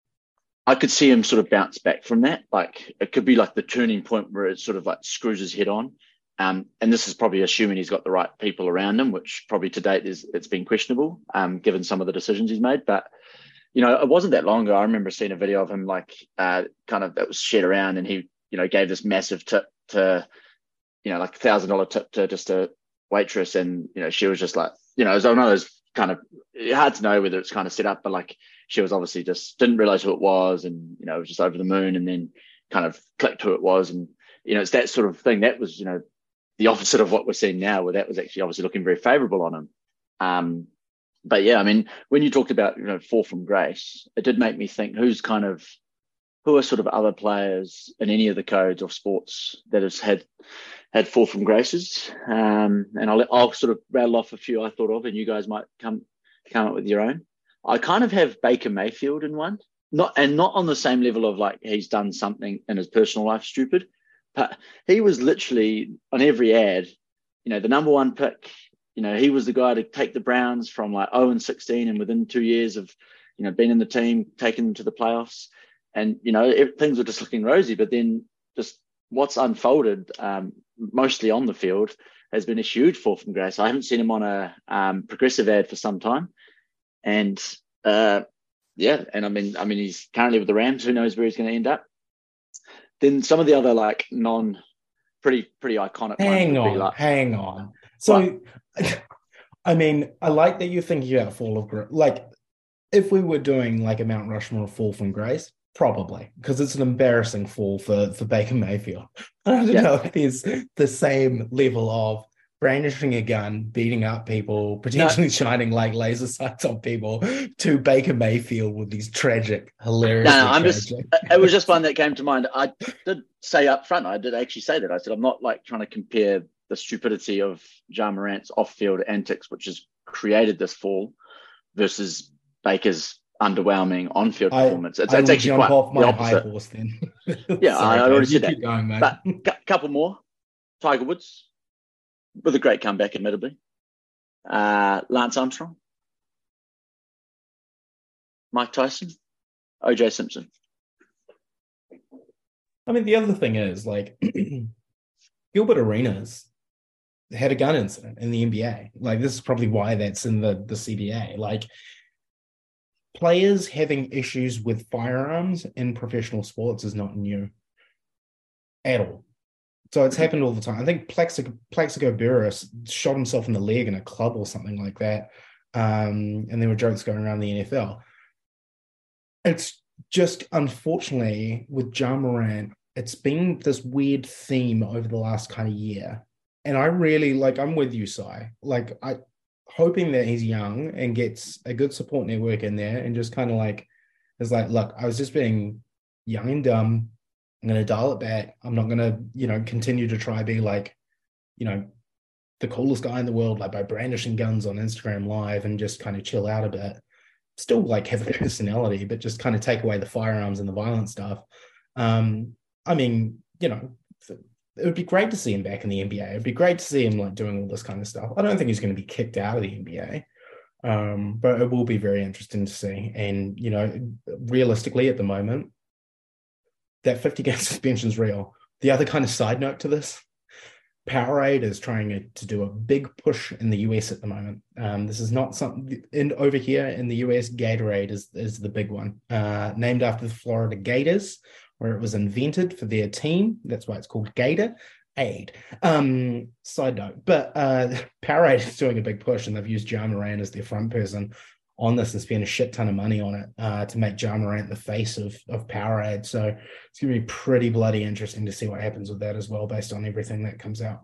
I could see him sort of bounce back from that. Like, it could be like the turning point where it sort of like screws his head on. And this is probably assuming he's got the right people around him, which probably to date it's been questionable, given some of the decisions he's made. But, you know, it wasn't that long ago. I remember seeing a video of him, like, kind of that was shared around, and he, you know, gave this massive tip to, you know, like $1,000 tip to just a waitress, and, you know, she was just like, you know, it was one of those kind of, hard to know whether it's kind of set up, but like, she was obviously just didn't realize who it was, and, you know, it was just over the moon, and then kind of clicked who it was, and, you know, it's that sort of thing. That was, you know, the opposite of what we're seeing now, where that was actually obviously looking very favorable on him. But yeah, I mean, when you talked about, you know, fall from grace, it did make me think who are sort of other players in any of the codes or sports that has had fall from as. And I'll sort of rattle off a few I thought of, and you guys might come up with your own. I kind of have Baker Mayfield in one, not on the same level of like he's done something in his personal life stupid, but he was literally on every ad, you know, the number one pick. You know, he was the guy to take the Browns from like 0-16, and within 2 years of, you know, being in the team, taking them to the playoffs, and, you know, things were just looking rosy. But then just what's unfolded, mostly on the field, has been a huge fall from grace. I haven't seen him on a progressive ad for some time, and yeah, and I mean he's currently with the Rams. Who knows where he's going to end up? Then some of the other like pretty iconic ones. Hang on. So, I mean, I like that you're thinking about fall of grace. Like, if we were doing like a Mount Rushmore fall from grace, probably, because it's an embarrassing fall for Baker Mayfield. I don't know if there's the same level of brandishing a gun, beating up people, potentially shining like laser sights on people, to Baker Mayfield with these tragic, hilarious. It was just one that came to mind. I did say up front, I did actually say that. I said, I'm not like trying to compare the stupidity of Ja Morant's off-field antics, which has created this fall, versus Baker's underwhelming on-field performance. It's actually quite off my the opposite. High horse then. Yeah, I already said that. Going, mate. But a couple more. Tiger Woods, with a great comeback, admittedly. Lance Armstrong, Mike Tyson, O.J. Simpson. I mean, the other thing is, like, Gilbert Arenas had a gun incident in the NBA. Like, this is probably why that's in the CBA. Like, players having issues with firearms in professional sports is not new at all. So it's happened all the time. I think Plaxico Burress shot himself in the leg in a club or something like that. And there were jokes going around the NFL. It's just, unfortunately, with Ja Morant, it's been this weird theme over the last kind of year. And I really, I'm with you, Sai. Hoping that he's young and gets a good support network in there and just kind of look, I was just being young and dumb. I'm going to dial it back. I'm not going to, continue to try be the coolest guy in the world, by brandishing guns on Instagram Live and just kind of chill out a bit. Still have a personality, but just kind of take away the firearms and the violent stuff. It would be great to see him back in the NBA. It'd be great to see him doing all this kind of stuff. I don't think he's going to be kicked out of the NBA. But it will be very interesting to see. And, realistically at the moment, that 50-game suspension is real. The other kind of side note to this, Powerade is trying to do a big push in the US at the moment. This is not something over here in the US. Gatorade is the big one, named after the Florida Gators, where it was invented for their team. That's why it's called Gatorade. Side note, but Powerade is doing a big push, and they've used Ja Morant as their front person on this and spent a shit ton of money on it to make Ja Morant the face of Powerade. So it's going to be pretty bloody interesting to see what happens with that as well, based on everything that comes out.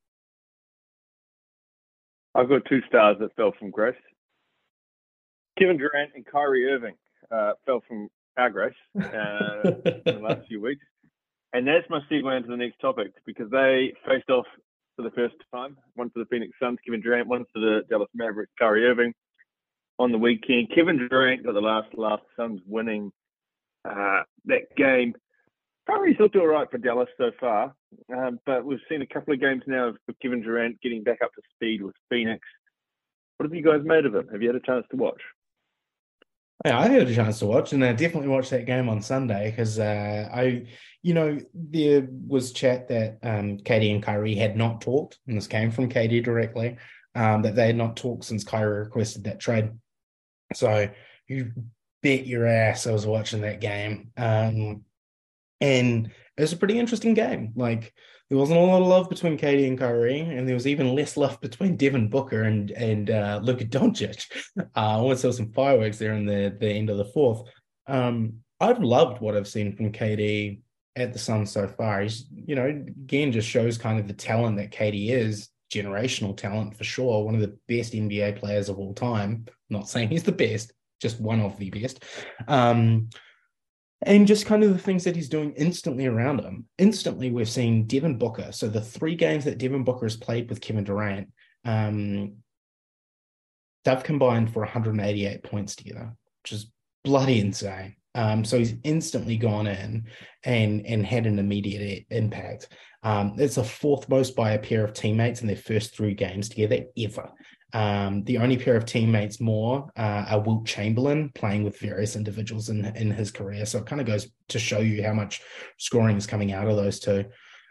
I've got 2 stars that fell from grace. Kevin Durant and Kyrie Irving fell from our grace in the last few weeks. And that's my segue into the next topic, because they faced off for the first time. One for the Phoenix Suns, Kevin Durant, one for the Dallas Mavericks, Kyrie Irving. On the weekend, Kevin Durant got the last Suns winning that game. Kyrie's looked all right for Dallas so far, but we've seen a couple of games now of Kevin Durant getting back up to speed with Phoenix. What have you guys made of it? Have you had a chance to watch? Yeah, I had a chance to watch, and I definitely watched that game on Sunday because there was chat that KD and Kyrie had not talked, and this came from KD directly, that they had not talked since Kyrie requested that trade. So you bet your ass I was watching that game. And it was a pretty interesting game. There wasn't a lot of love between KD and Kyrie, and there was even less love between Devin Booker and Luka Doncic. I almost saw some fireworks there in the end of the fourth. I've loved what I've seen from KD at the Suns so far. He's, again, just shows kind of the talent that KD is. Generational talent for sure, one of the best NBA players of all time. I'm not saying he's the best, just one of the best. And just kind of the things that he's doing instantly around him. Instantly, we're seeing Devin Booker. So the 3 games that Devin Booker has played with Kevin Durant, they've combined for 188 points together, which is bloody insane. So he's instantly gone in and had an immediate impact. It's the 4th most by a pair of teammates in their first 3 games together ever. The only pair of teammates more are Wilt Chamberlain playing with various individuals in his career. So it kind of goes to show you how much scoring is coming out of those 2.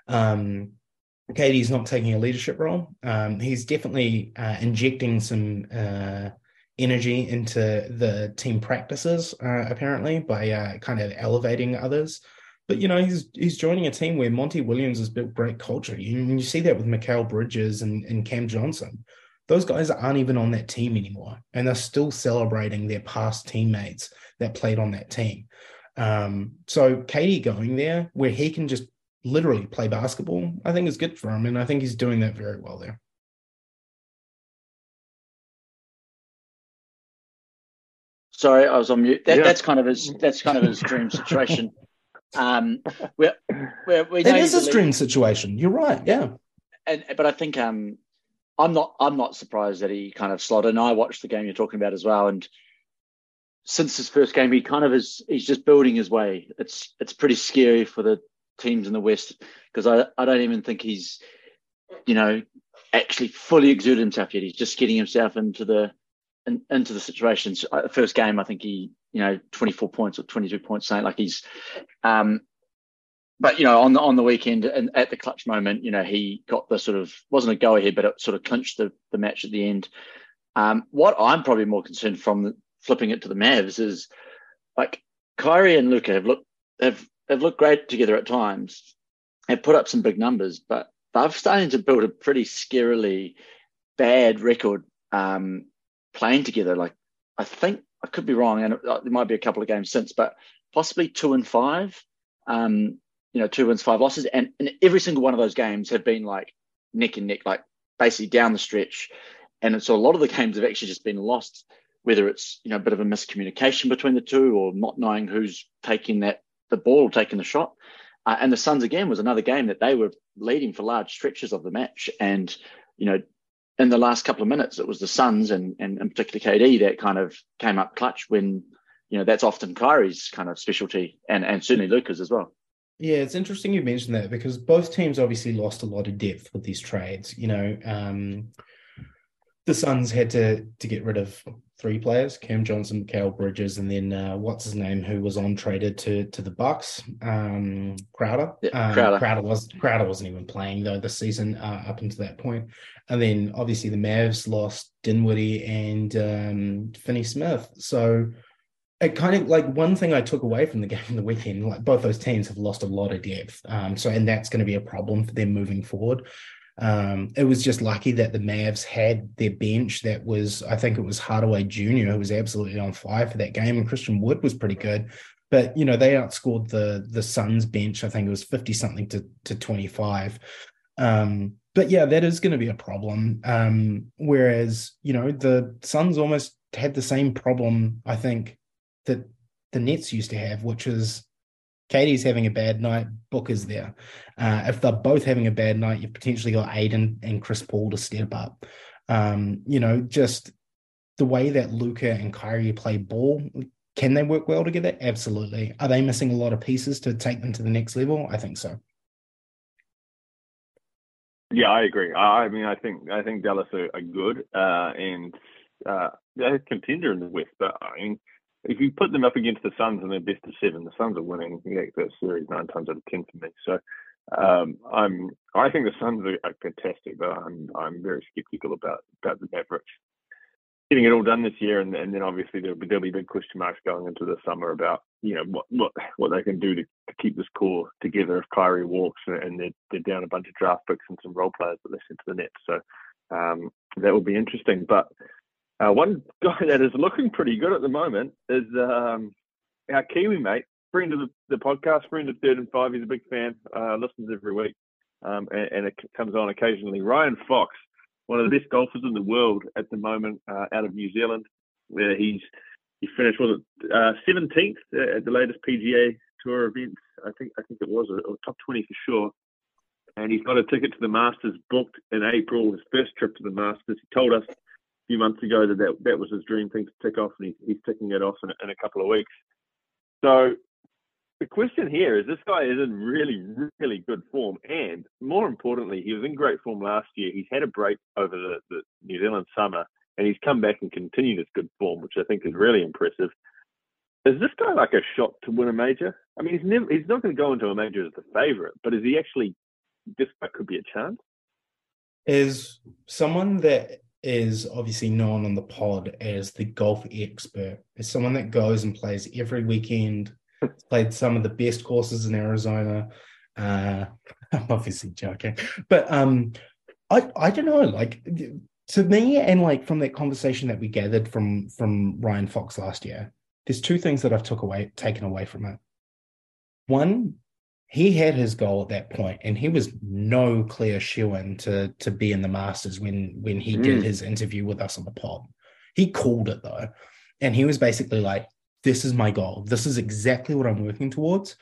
KD's not taking a leadership role. He's definitely injecting some energy into the team practices, apparently, by kind of elevating others. But, he's joining a team where Monty Williams has built great culture. You see that with Mikal Bridges and Cam Johnson. Those guys aren't even on that team anymore, and they're still celebrating their past teammates that played on that team. So KD going there where he can just literally play basketball, I think is good for him, and I think he's doing that very well there. Sorry, I was on mute. That's kind of his dream situation. It is his dream situation. You're right. Yeah. But I think I'm not surprised that he kind of slotted. And I watched the game you're talking about as well. And since his first game, he's just building his way. It's pretty scary for the teams in the West, because I don't even think he's, actually fully exuded himself yet. He's just getting himself into the situations. The first game, I think he, 24 points or 22 points, saying like he's, but on the weekend and at the clutch moment, he got the sort of, wasn't a go ahead, but it sort of clinched the match at the end. What I'm probably more concerned from flipping it to the Mavs is like Kyrie and Luka have looked great together at times, have put up some big numbers, but they're starting to build a pretty scarily bad record playing together. Like, I think I could be wrong, and there might be a couple of games since, but possibly 2-5. 2 wins, 5 losses, and every single one of those games have been like neck and neck, like basically down the stretch. And so a lot of the games have actually just been lost, whether it's a bit of a miscommunication between the two or not knowing who's taking the ball or taking the shot. And the Suns again was another game that they were leading for large stretches of the match, and in the last couple of minutes, it was the Suns and particularly KD that kind of came up clutch when, that's often Kyrie's kind of specialty and certainly Luka's as well. Yeah, it's interesting you mentioned that because both teams obviously lost a lot of depth with these trades. The Suns had to get rid of 3 players, Cam Johnson, Mikal Bridges, and then what's his name, who was traded to the Bucks, Crowder. Crowder. Crowder wasn't even playing though this season up until that point. And then obviously the Mavs lost Dinwiddie and Finney-Smith. So it kind of like one thing I took away from the game on the weekend, like both those teams have lost a lot of depth. And that's going to be a problem for them moving forward. It was just lucky that the Mavs had their bench that was, I think it was Hardaway Jr. who was absolutely on fire for that game, and Christian Wood was pretty good. But, they outscored the Suns bench. I think it was 50-something to 25. But yeah, that is going to be a problem. Whereas, the Suns almost had the same problem, I think, that the Nets used to have, which is Katie's having a bad night, Booker's there. If they're both having a bad night, you've potentially got Aiden and Chris Paul to step up. Just the way that Luka and Kyrie play ball, can they work well together? Absolutely. Are they missing a lot of pieces to take them to the next level? I think so. Yeah, I agree. I mean, I think Dallas are good and they're a contender in the West. But I mean, if you put them up against the Suns and they're best of 7, the Suns are winning that series 9 times out of 10 for me. So I think the Suns are fantastic, but I'm very skeptical about the Mavericks getting it all done this year, and then obviously there'll be big question marks going into the summer about what they can do to keep this core together if Kyrie walks and they're down a bunch of draft picks and some role players that they sent to the Nets. So that will be interesting. But one guy that is looking pretty good at the moment is our Kiwi mate, friend of the podcast, friend of 3rd and 5. He's a big fan, listens every week, and it comes on occasionally. Ryan Fox, one of the best golfers in the world at the moment, out of New Zealand, where he finished 17th at the latest PGA Tour event. I think it was, or top 20 for sure. And he's got a ticket to the Masters booked in April, his first trip to the Masters. He told us a few months ago that was his dream thing to tick off, and he's ticking it off in a couple of weeks. So the question here is, this guy is in really, really good form, and more importantly, he was in great form last year. He's had a break over the New Zealand summer, and he's come back and continued his good form, which I think is really impressive. Is this guy like a shot to win a major? I mean, he's not going to go into a major as the favourite, but is he actually, this guy could be a chance? Is someone that is obviously known on the pod as the golf expert, is someone that goes and plays every weekend, played some of the best courses in Arizona. I'm obviously joking, but I don't know, like, to me, and like from that conversation that we gathered from Ryan Fox last year, there's 2 things that I've taken away from it. One, he had his goal at that point, and he was no clear shoo-in to be in the Masters when he did his interview with us on the pod. He called it though, and he was basically like, this is my goal. This is exactly what I'm working towards.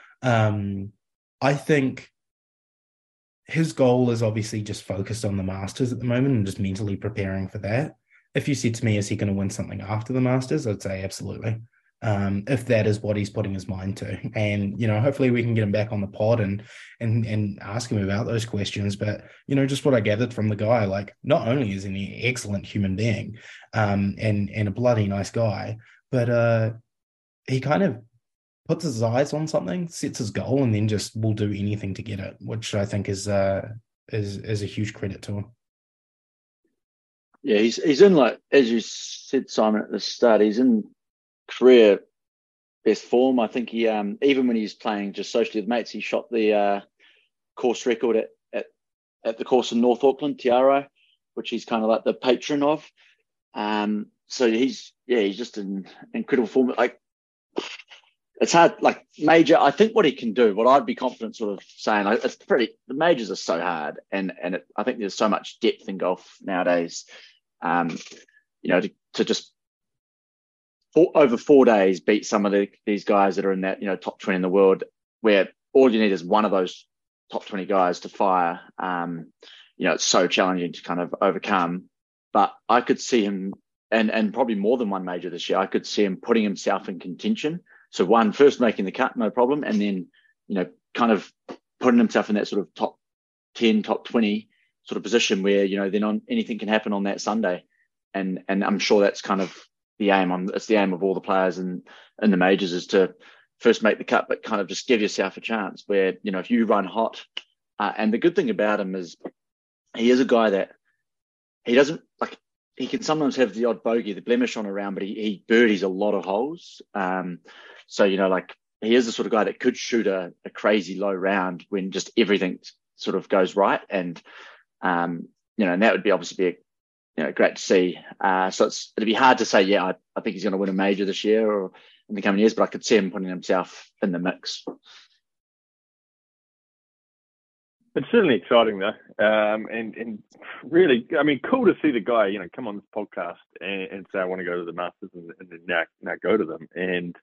I think his goal is obviously just focused on the Masters at the moment and just mentally preparing for that. If you said to me, is he going to win something after the Masters? I'd say absolutely. If that is what he's putting his mind to. And, hopefully we can get him back on the pod and ask him about those questions. But, just what I gathered from the guy, like, not only is he an excellent human being and a bloody nice guy, but he kind of puts his eyes on something, sets his goal, and then just will do anything to get it, which I think is a huge credit to him. Yeah, he's in, like, as you said, Simon, at the start, he's in career best form. I think he even when he's playing just socially with mates, he shot the course record at the course in North Auckland, Te Aroha, which he's kind of like the patron of. So he's just in incredible form. Like, it's hard, like, major. I think what he can do, what I'd be confident sort of saying, like, the majors are so hard, and I think there's so much depth in golf nowadays. To just over 4 days beat some of these guys that are in that top 20 in the world, where all you need is one of those top 20 guys to fire. It's so challenging to kind of overcome. But I could see him, and probably more than one major this year, I could see him putting himself in contention. So first making the cut, no problem, and then kind of putting himself in that sort of top 10, top 20 sort of position where then anything can happen on that Sunday, and I'm sure that's kind of the aim. It's the aim of all the players in the majors, is to first make the cut, but kind of just give yourself a chance where if you run hot. And the good thing about him is he is a guy that he doesn't like. He can sometimes have the odd bogey, the blemish on a round, but he birdies a lot of holes. So like, he is the sort of guy that could shoot a crazy low round when just everything sort of goes right, and and that would be obviously be great to see. So it'd be hard to say, I think he's going to win a major this year or in the coming years, but I could see him putting himself in the mix. It's certainly exciting, though, and really, I mean, cool to see the guy, come on this podcast and say, I want to go to the Masters, and then now go to them, and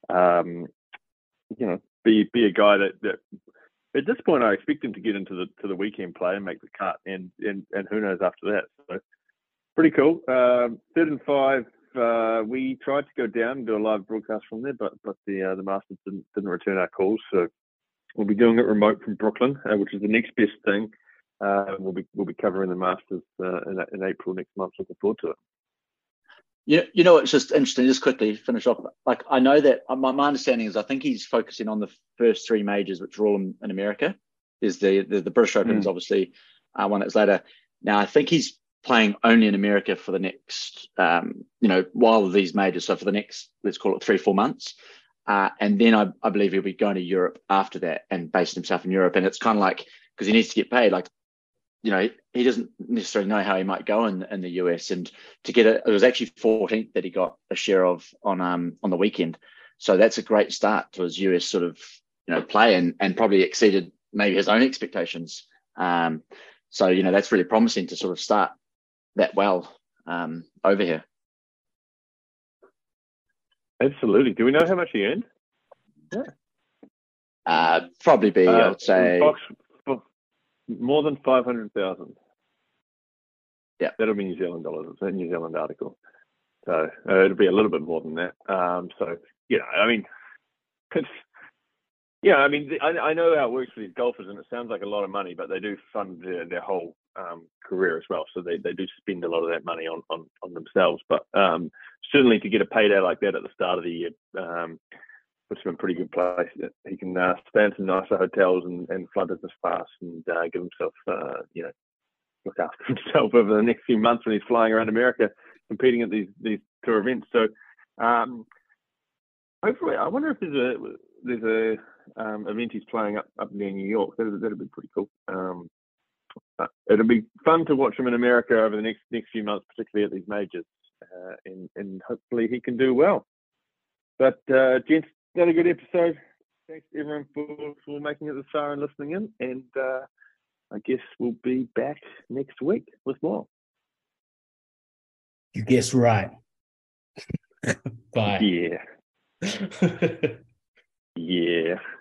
be a guy that at this point I expect him to get into the weekend play and make the cut, and who knows after that. So pretty cool. 3rd and 5. We tried to go down and do a live broadcast from there, but the Masters didn't return our calls, so we'll be doing it remote from Brooklyn, which is the next best thing. We'll be covering the Masters in April next month. Looking forward to it. It's just interesting. Just quickly finish off. Like, I know that my understanding is I think he's focusing on the first 3 majors, which are all in America. There's the British Open is obviously one that's later. Now I think he's playing only in America for the next, while these majors. So for the next, let's call it 3-4 months. And then I believe he'll be going to Europe after that and basing himself in Europe. And it's kind of like, because he needs to get paid, like, he doesn't necessarily know how he might go in the US. And to get it was actually 14th that he got a share of on the weekend. So that's a great start to his US sort of, play, and probably exceeded maybe his own expectations. So, that's really promising to sort of start that well over here. Absolutely. Do we know how much he earned? Yeah. Probably be, I would say, more than 500,000. Yeah, that'll be New Zealand dollars. It's a New Zealand article, so it'll be a little bit more than that. So I mean, I know how it works for these golfers, and it sounds like a lot of money, but they do fund their whole career as well. So they do spend a lot of that money on themselves. But certainly to get a payday like that at the start of the year puts him in a pretty good place. He can stay in some nicer hotels and fly business class and give himself, look after himself over the next few months when he's flying around America competing at these tour events. So hopefully, I wonder if there's a event he's playing up near New York. That'd be pretty cool. It'll be fun to watch him in America over the next few months, particularly at these majors, and hopefully he can do well. But gents, another good episode. Thanks everyone for making it this far and listening in, and I guess we'll be back next week with more. You guessed right. Bye. Yeah. Yeah.